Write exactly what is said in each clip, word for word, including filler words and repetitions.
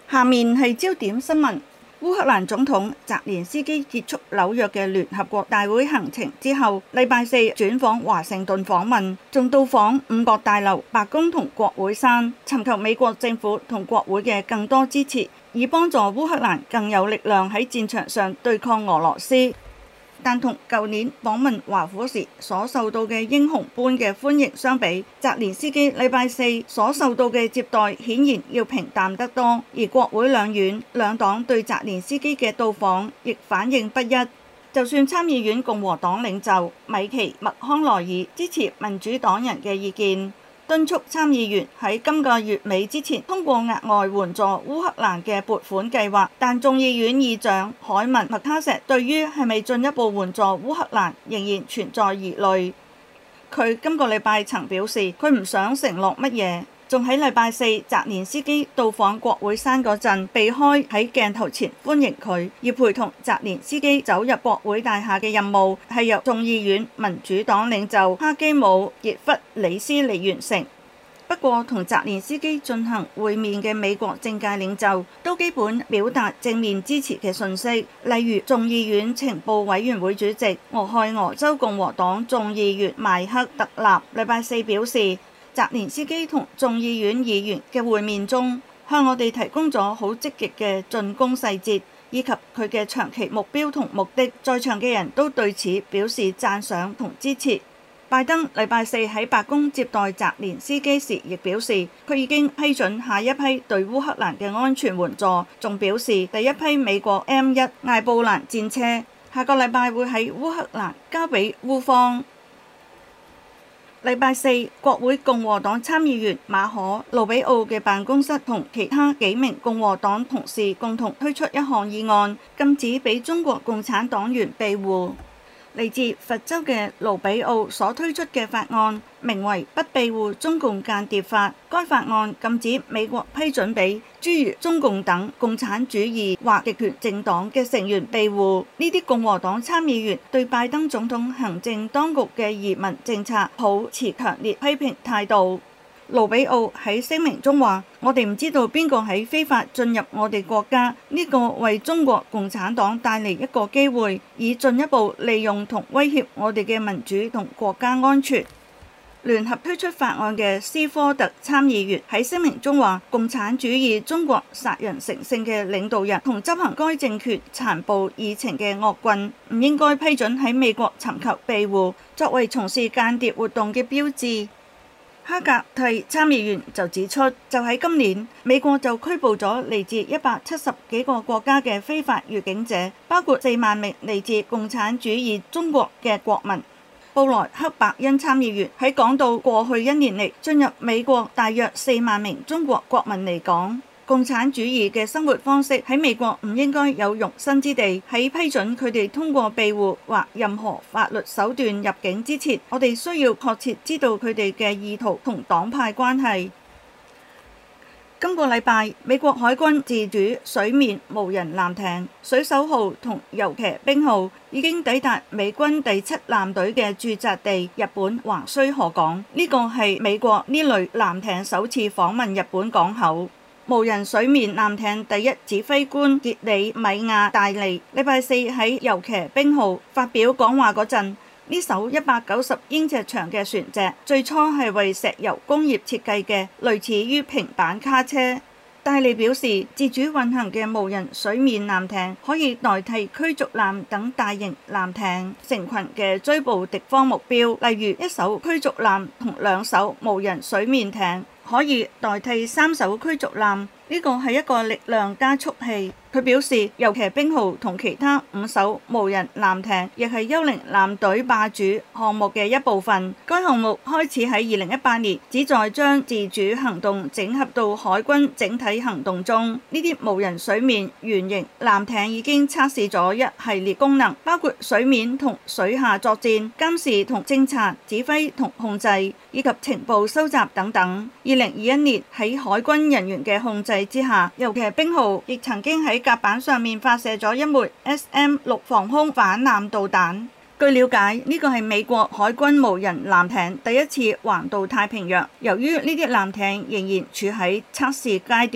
下面係焦點新聞。烏克蘭總統澤連斯基結束紐約嘅聯合國大會行程之後，禮拜四轉訪華盛頓訪問，仲到訪五角大樓、白宮同國會山，尋求美國政府同國會嘅更多支持，以幫助烏克蘭更有力量喺戰場上對抗俄羅斯。但同舊年訪問華府時所受到嘅英雄般嘅歡迎相比，澤連斯基禮拜四所受到嘅接待顯然要平淡得多。而國會兩院兩黨對澤連斯基嘅到訪亦反應不一。就算參議院共和黨領袖米奇麥康奈爾支持民主黨人嘅意見，敦促參議員喺今個月尾之前通過額外援助烏克蘭嘅撥款計劃，但眾議院議長凱文麥卡錫對於係咪進一步援助烏克蘭仍然存在疑慮。佢今個禮拜曾表示佢唔想承諾乜嘢，仲喺禮拜四澤連斯基到訪國會山嗰陣避開喺鏡頭前歡迎佢，而陪同澤連斯基走入國會大廈嘅任務係由眾議院民主黨領袖哈基姆傑弗里斯嚟完成。不過同澤連斯基進行會面嘅美國政界領袖都基本表達正面支持嘅訊息，例如眾議院情報委員會主席俄亥俄州共和黨眾議員邁克特納禮拜四表示，澤連斯基同眾議院議員嘅會面中，向我哋提供咗好積極嘅進攻細節，以及佢嘅長期目標同目的，在場嘅人都對此表示讚賞同支持。拜登禮拜四喺白宮接待澤連斯基時，亦表示佢已經批准下一批對烏克蘭嘅安全援助，仲表示第一批美國 M 一艾布蘭戰車下個禮拜會喺烏克蘭交俾烏方。禮拜四，國會共和黨參議員馬可盧比奧嘅辦公室同其他幾名共和黨同事共同推出一項議案，禁止俾中國共產黨員庇護。嚟自佛州嘅盧比奧所推出嘅法案名為《不庇護中共間諜法》，該法案禁止美國批准俾諸如中共等共產主義或極權政黨嘅成員庇護。呢啲共和黨參議員對拜登總統行政當局嘅移民政策抱持強烈批評態度。盧比奧喺聲明中話：我哋唔知道邊個喺非法進入我哋國家，呢個為中國共產黨帶嚟一個機會，以進一步利用同威脅我哋嘅民主同國家安全。聯合推出法案嘅斯科特參議員喺聲明中話：共產主義中國殺人成性嘅領導人同執行該政權殘暴議程嘅惡棍，唔應該批准喺美國尋求庇護，作為從事間諜活動嘅標誌。哈格蒂參議員就指出，就喺今年，美國就拘捕咗嚟自一百七十幾個國家嘅非法越境者，包括四萬名嚟自共產主義中國嘅國民。布萊克伯恩參議員喺講到過去一年嚟進入美國大約四萬名中國國民嚟講，共產主義嘅生活方式喺美國唔應該有容身之地。喺批准佢哋通過庇護或任何法律手段入境之前，我哋需要確切知道佢哋嘅意圖同黨派關係。今個禮拜，美國海軍自主水面無人艦艇水手號同遊騎兵號已經抵達美軍第七艦隊嘅駐紮地日本橫須賀港。呢個係美國呢類艦艇首次訪問日本港口。無人水面艦艇第一指揮官傑里米亞戴利禮拜四喺遊騎兵號發表講話嗰陣，呢艘一百九十英尺長嘅船隻最初係為石油工業設計嘅，類似於平板卡車。戴利表示，自主運行嘅無人水面艦艇可以代替驅逐艦等大型艦艇成群嘅追捕敵方目標，例如一艘驅逐艦同兩艘無人水面艇可以代替三艘驅逐艦，呢個係一個力量加速器。佢表示，遊騎兵號同其他五艘無人艦艇亦係幽靈艦隊霸主項目嘅一部分。該項目開始喺二零一八年，旨在將自主行動整合到海軍整體行動中。呢啲無人水面原型艦艇已經測試咗一系列功能，包括水面同水下作戰、監視同偵察、指揮同控制，以及情報收集等等。二零二一年喺海軍人員嘅控制之下，遊騎兵號亦曾經喺甲板上面發射咗一枚 S M 六防空反艦導彈。據了解，呢個係美國海軍無人艦艇第一次橫渡太平洋。由於呢啲艦艇仍然處喺測試階段，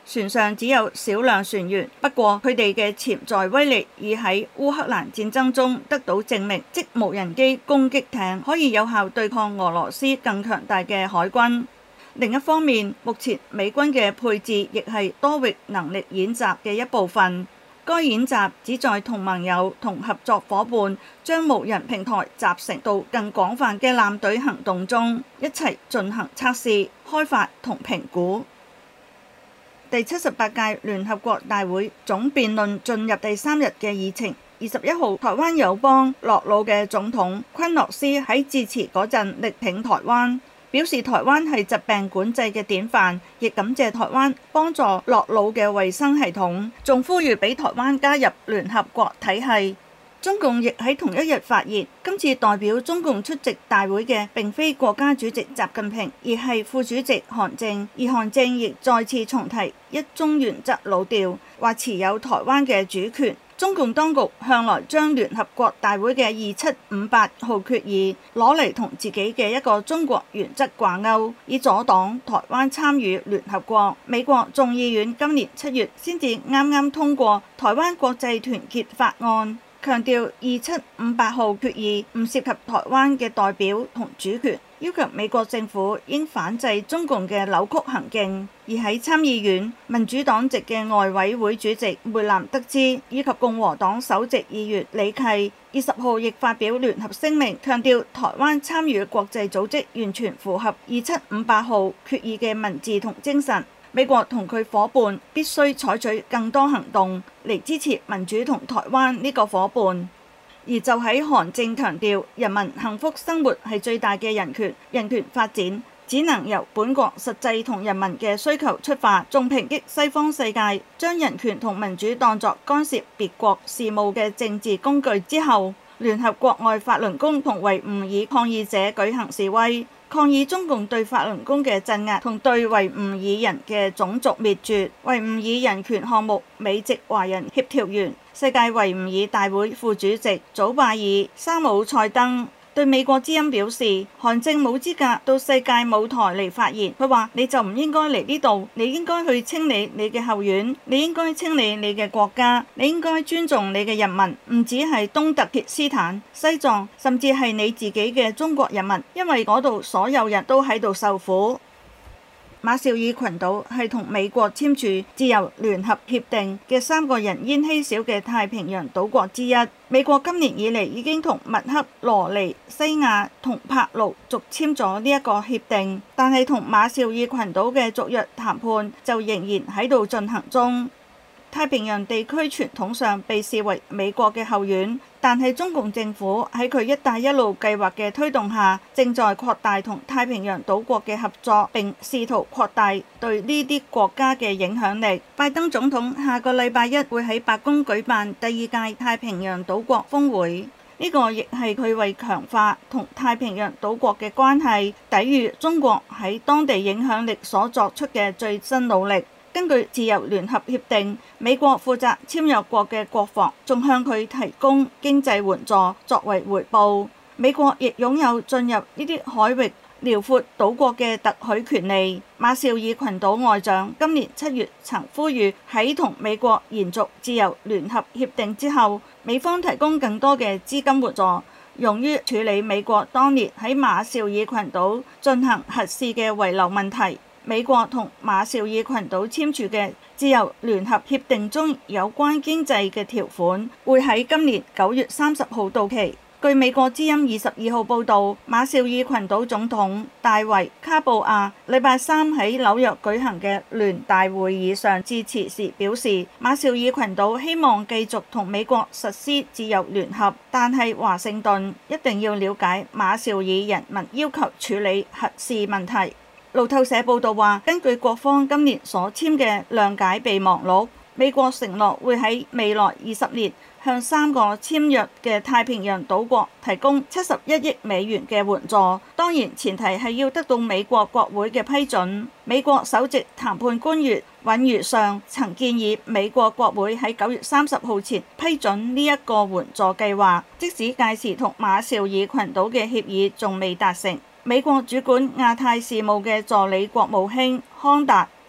船上只有少量船員，不過佢哋嘅潛在威力已喺烏克蘭戰爭中得到證明，即無人機攻擊艇可以有效對抗俄羅斯更強大嘅海軍。另一方面，目前美軍嘅配置亦係多域能力演習嘅一部分。該演習旨在同盟友同合作夥伴將無人平台集成到更廣泛嘅艦隊行動中，一齊進行測試、開發同評估。第七十八屆聯合國大會總辯論進入第三日嘅議程。二十一號，台灣友邦諾魯嘅總統昆諾斯喺致辭嗰陣力挺台灣，表示台灣係疾病管制嘅典範，亦感謝台灣幫助諾魯嘅衛生系統，仲呼籲俾台灣加入聯合國體系。中共亦喺同一日發言，今次代表中共出席大會嘅並非國家主席習近平，而係副主席韓正，而韓正亦再次重提一中原則老調，話持有台灣嘅主權。中共當局向來將聯合國大會嘅二七五八號決議攞嚟同自己嘅一個中國原則掛鈎，以阻擋台灣參與聯合國。美國眾議院今年七月先至啱啱通過台灣國際團結法案，強調二七五八號決議唔涉及台灣嘅代表同主權，要求美國政府應反制中共嘅扭曲行徑。而喺參議院，民主黨籍嘅外委會主席梅南德茲以及共和黨首席議員李契二十號亦發表聯合聲明，強調台灣參與國際組織完全符合二七五八號決議嘅文字同精神。美國同佢夥伴必須採取更多行動嚟支持民主同台灣呢個夥伴。而就喺韓正強調人民幸福生活係最大嘅人權，人權發展只能由本國實際同人民嘅需求出發，仲抨擊西方世界將人權同民主當作干涉別國事務嘅政治工具之後，聯合國外法輪功同維吾爾抗議者舉行示威，抗議中共對法輪功嘅鎮壓同對維吾爾人嘅種族滅絕。維吾爾人權項目美籍華人協調員、世界維吾爾大會副主席祖拜爾沙姆塞登對美國之音表示，韓正冇資格到世界舞台嚟發言。佢話：你就唔應該嚟呢度，你應該去清理你嘅後院，你應該清理你嘅國家，你應該尊重你嘅人民，唔止係東突厥斯坦、西藏，甚至係你自己嘅中國人民，因為嗰度所有人都喺度受苦。馬紹爾群島係同美國簽署自由聯合協定嘅三個人煙稀少嘅太平洋島國之一。美國今年以嚟已經同密克羅尼西亞同帕勞續簽咗呢一個協定，但係同馬紹爾群島嘅續約談判就仍然喺度進行中。太平洋地區傳統上被視為美國嘅後院，但係中共政府喺佢一帶一路計劃嘅推動下，正在擴大同太平洋島國嘅合作，並試圖擴大對呢啲國家嘅影響力。拜登總統下個禮拜一會喺白宮舉辦第二屆太平洋島國峰會，呢個亦係佢為強化同太平洋島國嘅關係，抵禦中國喺當地影響力所作出嘅最新努力。根據自由聯合協定，美國負責簽約國嘅國防，仲向佢提供經濟援助作為回報。美國亦擁有進入呢啲海域遼闊島國嘅特許權利。馬紹爾群島外長今年七月曾呼籲喺同美國延續自由聯合協定之後，美方提供更多嘅資金援助，用於處理美國當年喺馬紹爾群島進行核試嘅遺留問題。美國同馬紹爾群島簽署嘅自由聯合協定中有關經濟嘅條款會喺今年九月三十號到期。據美國之音二十二號報導，馬紹爾群島總統大維卡布亞禮拜三喺紐約舉行嘅聯大會議上致辭時表示，馬紹爾群島希望繼續同美國實施自由聯合，但係華盛頓一定要了解馬紹爾人民要求處理核試問題。路透社報道話，根據各方今年所簽嘅諒解備忘錄，美國承諾會喺未來二十年向三個簽約嘅太平洋島國提供七十一億美元嘅援助，當然前提係要得到美國國會嘅批准。美國首席談判官員尹如上曾建議美國國會喺九月三十號前批准呢一個援助計劃，即使屆時同馬紹爾群島嘅協議仲未達成。美國主管亞太事務嘅助理國務卿康達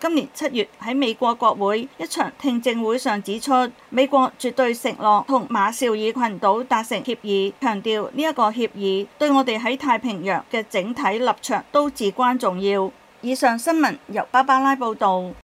今年七月喺美國國會一場聽證會上指出，美國絕對承諾同馬紹爾群島達成協議，強調呢一個協議對我哋喺太平洋嘅整體立場都至關重要。以上新聞由芭芭拉報導。